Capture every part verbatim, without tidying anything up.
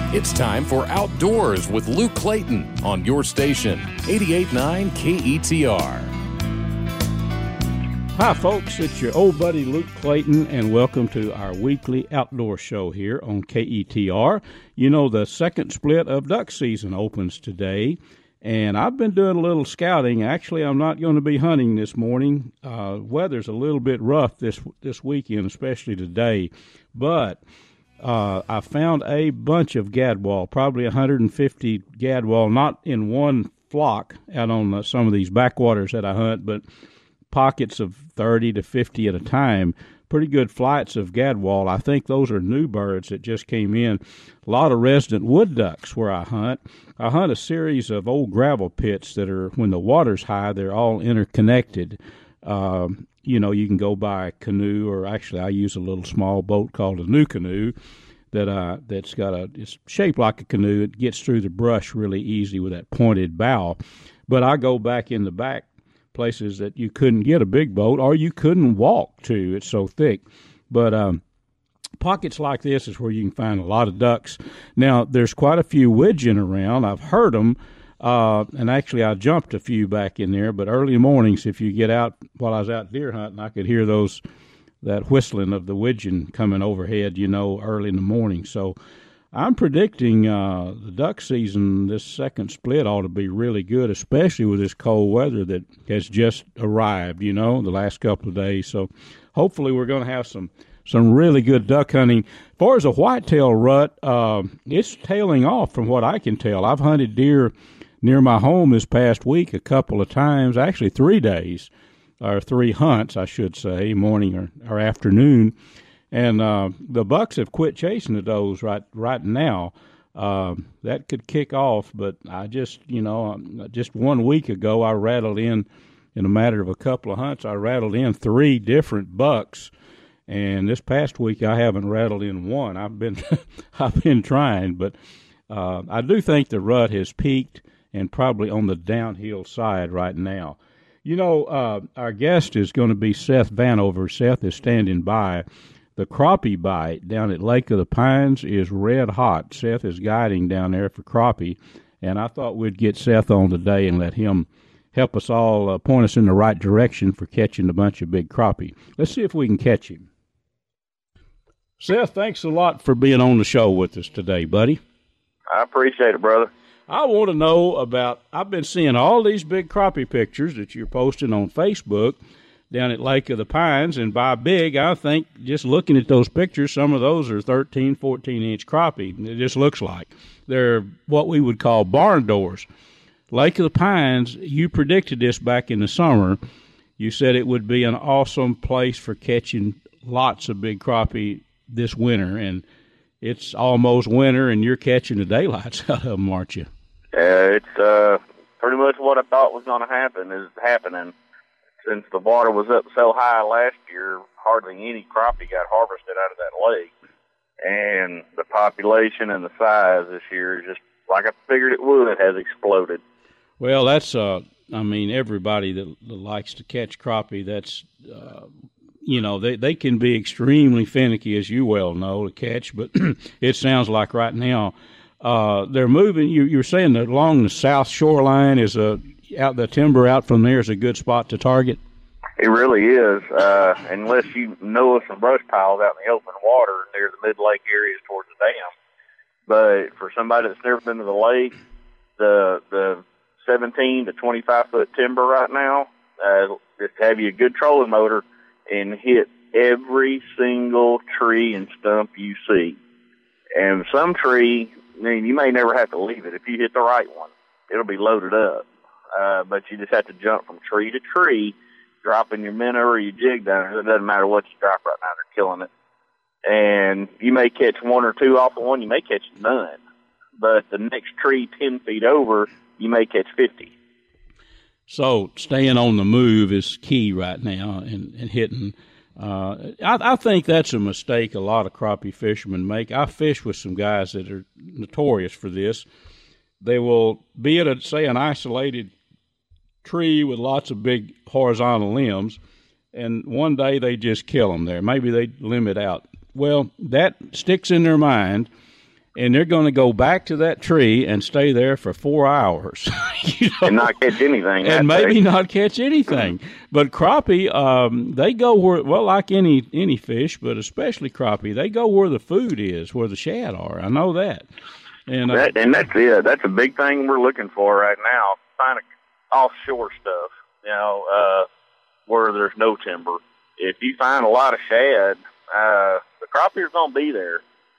It's time for Outdoors with Luke Clayton on your station, eighty-eight point nine K E T R. Hi, folks. It's your old buddy Luke Clayton, and welcome to our weekly outdoor show here on K E T R. You know, the second split of duck season opens today, and I've been doing a little scouting. Actually, I'm not going to be hunting this morning. Uh, weather's a little bit rough this this weekend, especially today, but Uh, I found a bunch of gadwall, probably one hundred fifty gadwall, not in one flock out on uh, some of these backwaters that I hunt, but pockets of thirty to fifty at a time. Pretty good flights of gadwall. I think those are new birds that just came in. A lot of resident wood ducks where I hunt. I hunt a series of old gravel pits that are, when the water's high, they're all interconnected. Um, you know, you can go by a canoe, or actually I use a little small boat called a NuCanoe that uh, that's got a, it's shaped like a canoe. It gets through the brush really easy with that pointed bow. But I go back in the back places that you couldn't get a big boat, or you couldn't walk to. It's so thick. But um, pockets like this is where you can find a lot of ducks. Now, there's quite a few widgeon around. I've heard them. Uh, and actually, I jumped a few back in there. But early mornings, if you get out, while I was out deer hunting, I could hear those that whistling of the widgeon coming overhead, you know, early in the morning. So I'm predicting uh, the duck season, this second split, ought to be really good, especially with this cold weather that has just arrived, you know, the last couple of days. So hopefully we're going to have some some really good duck hunting. As far as a whitetail rut, uh, it's tailing off from what I can tell. I've hunted deer near my home this past week a couple of times, actually three days, or three hunts, I should say, morning or, or afternoon. And uh, the bucks have quit chasing the does right right now. Uh, that could kick off, but I just, you know, just one week ago, I rattled in, in a matter of a couple of hunts, I rattled in three different bucks. And this past week, I haven't rattled in one. I've been, I've been trying, but uh, I do think the rut has peaked and probably on the downhill side right now. You know, uh, our guest is going to be Seth Vanover. Seth is standing by. The crappie bite down at Lake of the Pines is red hot. Seth is guiding down there for crappie, and I thought we'd get Seth on today and let him help us all, uh, point us in the right direction for catching a bunch of big crappie. Let's see if we can catch him. Seth, thanks a lot for being on the show with us today, buddy. I appreciate it, brother. I want to know about, I've been seeing all these big crappie pictures that you're posting on Facebook down at Lake of the Pines, and by big, I think just looking at those pictures, some of those are thirteen, fourteen-inch crappie. It just looks like. They're what we would call barn doors. Lake of the Pines, you predicted this back in the summer. You said it would be an awesome place for catching lots of big crappie this winter, and it's almost winter, and you're catching the daylights out of them, aren't you? Yeah, it's uh, pretty much what I thought was going to happen is happening. Since the water was up so high last year, hardly any crappie got harvested out of that lake. And the population and the size this year, just like I figured it would, has exploded. Well, that's, uh, I mean, everybody that, that likes to catch crappie, that's, uh, you know, they, they can be extremely finicky, as you well know, to catch. But it sounds like right now, Uh, they're moving. You, you're saying that along the south shoreline is a out the timber out from there is a good spot to target. It really is, uh, unless you know of some brush piles out in the open water near the mid lake areas towards the dam. But for somebody that's never been to the lake, the the seventeen to twenty-five foot timber right now, uh, just have you a good trolling motor and hit every single tree and stump you see. And some tree, I mean, you may never have to leave it. If you hit the right one, it'll be loaded up. Uh, but you just have to jump from tree to tree, dropping your minnow or your jig down. It doesn't matter what you drop right now. They're killing it. And you may catch one or two off of one. You may catch none. But the next tree ten feet over, you may catch fifty. So staying on the move is key right now and, and hitting. Uh, I, I think that's a mistake a lot of crappie fishermen make. I fish with some guys that are notorious for this. They will be at, a, say, an isolated tree with lots of big horizontal limbs, and one day they just kill them there. Maybe they limit out. Well, that sticks in their mind, and they're going to go back to that tree and stay there for four hours. you know? And not catch anything. And maybe day. not catch anything. But crappie, um, they go where, well, like any any fish, but especially crappie, they go where the food is, where the shad are. I know that. And, uh, that, and that's it. That's a big thing we're looking for right now. Finding offshore stuff, you know, uh, where there's no timber. If you find a lot of shad, uh, the crappie's going to be there.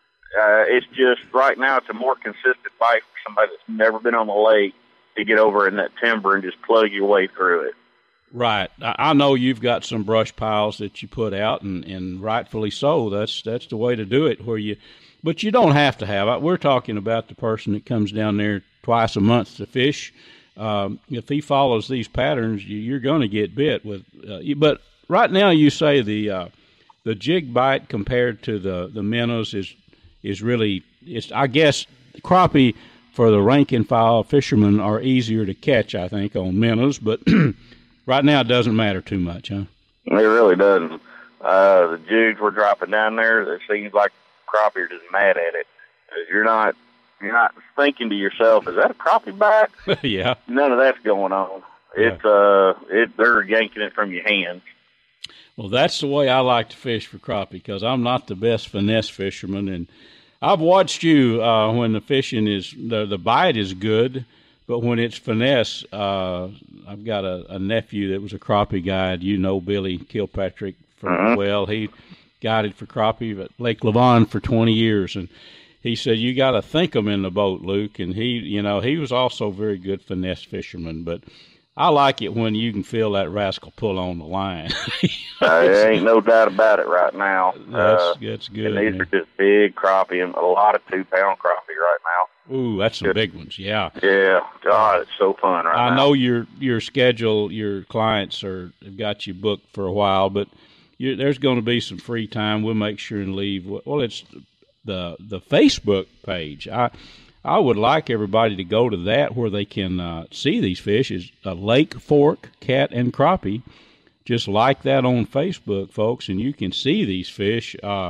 Uh, it's just right now it's a more consistent bite for somebody that's never been on the lake to get over in that timber and just plug your way through it. Right. I know you've got some brush piles that you put out, and, and rightfully so. That's that's the way to do it. Where you, but you don't have to have. We're talking about the person that comes down there twice a month to fish. Um, if he follows these patterns, you, you're going to get bit with. Uh, but right now, you say the uh, the jig bite compared to the the minnows is is really. It's I guess crappie for the rank and file fishermen are easier to catch. I think on minnows, but. Right now, it doesn't matter too much, huh? It really doesn't. Uh, the jigs we're dropping down there, it seems like crappie are just mad at it. You're not, you're not thinking to yourself, "Is that a crappie bite?" Yeah. None of that's going on. It's yeah. uh, it they're yanking it from your hands. Well, that's the way I like to fish for crappie because I'm not the best finesse fisherman, and I've watched you uh, when the fishing is the the bite is good. But when it's finesse, uh, I've got a, a nephew that was a crappie guide. You know Billy Kilpatrick from uh-huh. well. He guided for crappie at Lake Lavon for twenty years, and he said you got to think them in the boat, Luke. And he, you know, he was also a very good finesse fisherman. But I like it when you can feel that rascal pull on the line. uh, there ain't no doubt about it right now. That's uh, that's good. And these man. are just big crappie, and a lot of two pound crappie right now. Ooh, that's some big ones, yeah. Yeah, God, it's so fun right I now. I know your your schedule, your clients are have got you booked for a while, but you, there's going to be some free time. We'll make sure and leave. Well, it's the the Facebook page. I I would like everybody to go to that where they can uh, see these fish. Is a Lake Fork Cat and Crappie. Just like that on Facebook, folks, and you can see these fish. Uh,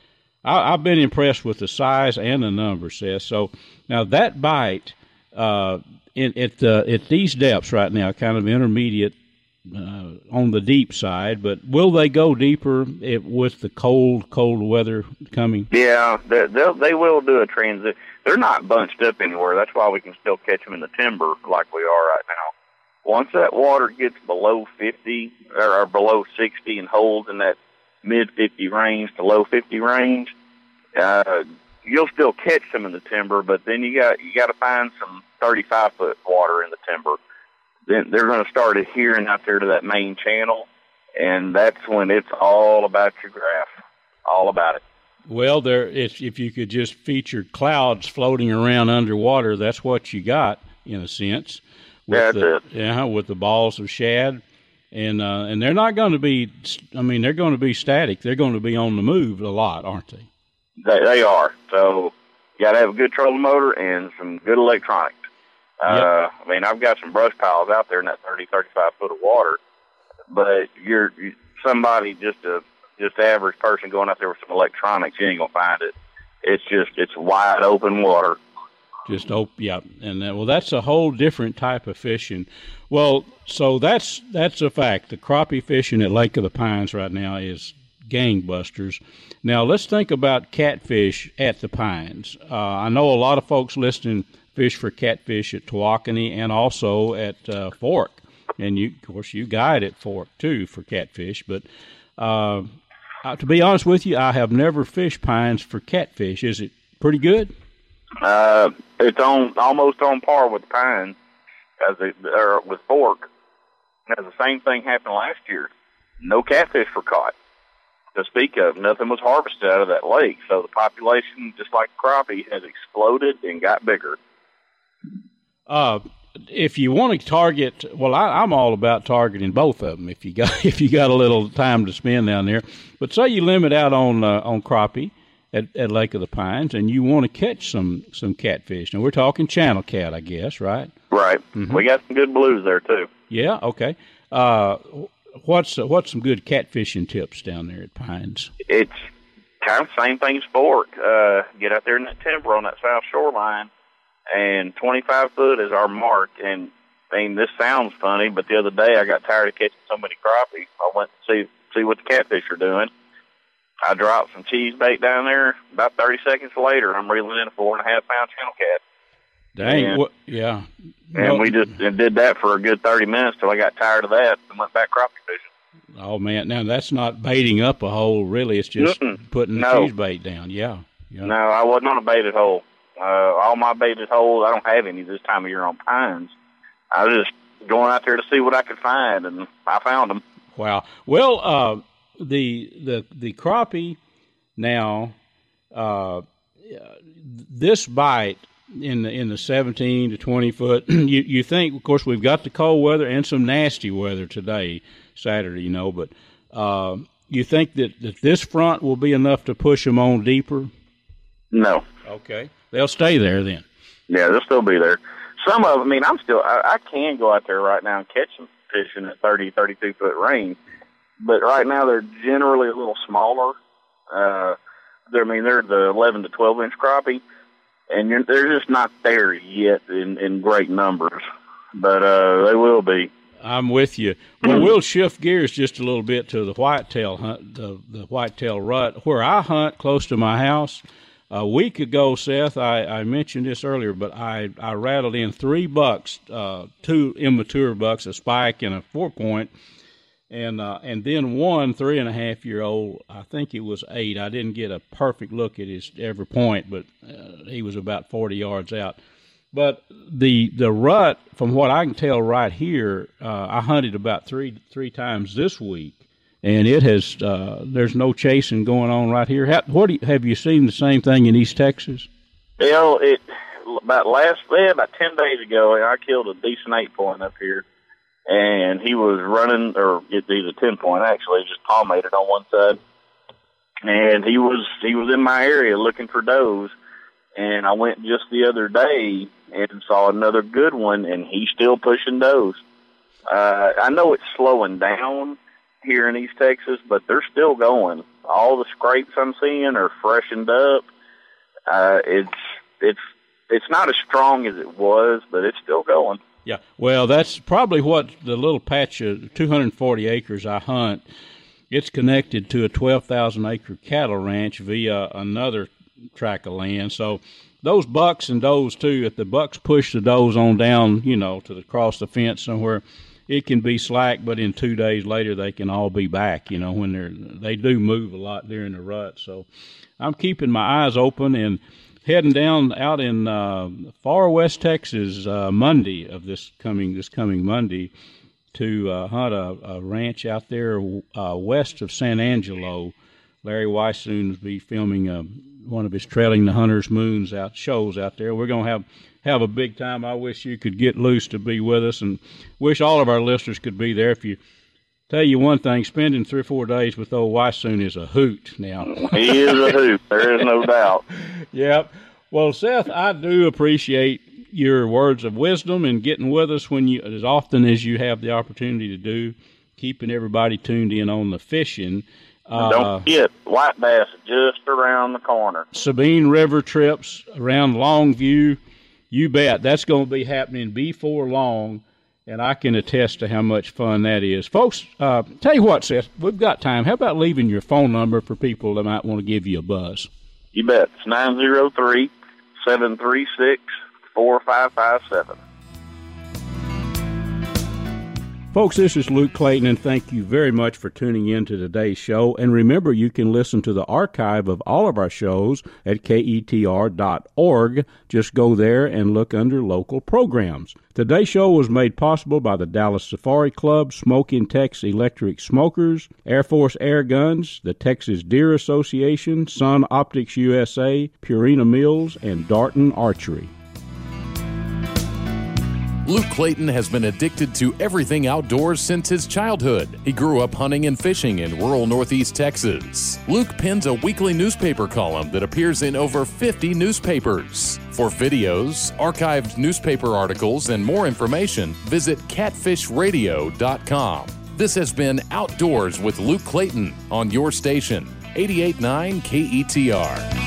I, I've been impressed with the size and the number, Seth. So now that bite uh, in, at uh, at these depths right now, kind of intermediate uh, on the deep side, but will they go deeper if, with the cold, cold weather coming? Yeah, they they'll, they will do a transit. They're not bunched up anywhere. That's why we can still catch them in the timber like we are right now. Once that water gets below fifty or, or below sixty and holds in that mid fifty range to low fifty range, uh, you'll still catch some in the timber, but then you got you got to find some thirty-five foot water in the timber. Then they're going to start adhering out there to that main channel, and that's when it's all about your graph, all about it. Well, there, if if you could just feature clouds floating around underwater, that's what you got in a sense. With That's the, it. Yeah, with the balls of shad, and uh, and they're not going to be. I mean, they're going to be static. They're going to be on the move a lot, aren't they? They, they are. So you got to have a good trolling motor and some good electronics. Uh, Yep. I mean, I've got some brush piles out there in that thirty, thirty-five foot of water, but you're you, somebody just a just average person going out there with some electronics, you ain't gonna find it. It's just it's wide open water. Just oh yeah, and uh, well, that's a whole different type of fishing. Well, so that's that's a fact. The crappie fishing at Lake of the Pines right now is gangbusters. Now let's think about catfish at the Pines. Uh, I know a lot of folks listening fish for catfish at Tawakoni and also at uh, Fork, and you, of course, you guide at Fork too for catfish. But uh, to be honest with you, I have never fished Pines for catfish. Is it pretty good? Uh, it's on almost on par with Pine as it, or with Fork. As the same thing happened last year. No catfish were caught to speak of. Nothing was harvested out of that lake. So the population, just like crappie, has exploded and got bigger. Uh, if you want to target, well, I, I'm all about targeting both of them. If you got if you got a little time to spend down there, but say you limit out on uh, on crappie at, at Lake of the Pines, and you want to catch some some catfish. Now we're talking channel cat, I guess, right? Right. Mm-hmm. We got some good blues there too. Yeah. Okay. Uh, what's uh, what's some good catfishing tips down there at Pines? It's kind of same thing sport. Uh, get out there in that timber on that south shoreline, and twenty-five foot is our mark. And I mean, this sounds funny, but the other day I got tired of catching so many crappie. I went to see see what the catfish are doing. I dropped some cheese bait down there. About thirty seconds later, I'm reeling in a four and a half pound channel cat. Dang, and, what, yeah. And Well, we just and did that for a good thirty minutes till I got tired of that and went back crappie fishing. Oh, man. Now, that's not baiting up a hole, really. It's just Mm-mm. putting the No. cheese bait down. Yeah. yeah. No, I wasn't on a baited hole. Uh, all my baited holes, I don't have any this time of year on pines. I was just going out there to see what I could find, and I found them. Wow. Well, uh, the the the crappie now, uh, this bite in the in the seventeen to twenty foot. you you think, of course, we've got the cold weather and some nasty weather today, Saturday, you know, but uh, you think that, that this front will be enough to push them on deeper? No. Okay, they'll stay there then. Yeah, they'll still be there. Some of them, I mean, I'm still, I, I can go out there right now and catch some fish in at thirty, thirty-two foot range, but right now they're generally a little smaller. Uh, they're, I mean, they're the eleven to twelve inch crappie, and you're, they're just not there yet in, in great numbers, but uh, they will be. I'm with you. Well, we'll shift gears just a little bit to the whitetail hunt, the, the whitetail rut, where I hunt close to my house. A week ago, Seth, I, I mentioned this earlier, but I, I rattled in three bucks, uh, two immature bucks, a spike and a four point, and uh, and then one three and a half year old. I think it was eight. I didn't get a perfect look at his every point, but uh, he was about forty yards out. But the the rut, from what I can tell right here, uh, I hunted about three three times this week. And it has, uh, there's no chasing going on right here. How, what do you, have you seen the same thing in East Texas? You know, it, about last, yeah, about ten days ago, I killed a decent eight point up here. And he was running, or it's either ten point actually, just palmated on one side. And he was, he was in my area looking for does. And I went just the other day and saw another good one, and he's still pushing does. Uh, I know it's slowing down here in East Texas, but they're still going. All the scrapes I'm seeing are freshened up. Uh, it's it's it's not as strong as it was, but it's still going. Yeah, well, that's probably what the little patch of two hundred forty acres I hunt. It's connected to a twelve thousand acre cattle ranch via another tract of land. So those bucks and does too, if the bucks push the does on down, you know, to the, across the fence somewhere, it can be slack, but in two days later they can all be back, you know, when they're, they do move a lot during the rut. So I'm keeping my eyes open and heading down out in uh, far west Texas uh, Monday of this coming this coming Monday to uh, hunt a, a ranch out there uh, west of San Angelo. Larry Weissoon will be filming uh, one of his Trailing the Hunter's Moons out shows out there. We're going to have have a big time. I wish you could get loose to be with us, and wish all of our listeners could be there. If you tell you one thing, spending three or four days with old Weissoon is a hoot now. He is a hoot. There is no doubt. Yep. Well, Seth, I do appreciate your words of wisdom and getting with us when you, as often as you have the opportunity to do, keeping everybody tuned in on the fishing. Uh, Don't forget, white bass just around the corner. Sabine River trips around Longview. You bet. That's going to be happening before long, and I can attest to how much fun that is. Folks, uh, tell you what, Seth, we've got time. How about leaving your phone number for people that might want to give you a buzz? You bet. It's nine zero three, seven three six, four five five seven. Folks, this is Luke Clayton, and thank you very much for tuning in to today's show. And remember, you can listen to the archive of all of our shows at K E T R dot org. Just go there and look under local programs. Today's show was made possible by the Dallas Safari Club, Smoking Tex Electric Smokers, Air Force Air Guns, the Texas Deer Association, Sun Optics U S A, Purina Mills, and Darton Archery. Luke Clayton has been addicted to everything outdoors since his childhood. He grew up hunting and fishing in rural northeast Texas. Luke pens a weekly newspaper column that appears in over fifty newspapers. For videos, archived newspaper articles, and more information, visit catfish radio dot com. This has been Outdoors with Luke Clayton on your station, eighty-eight point nine K E T R.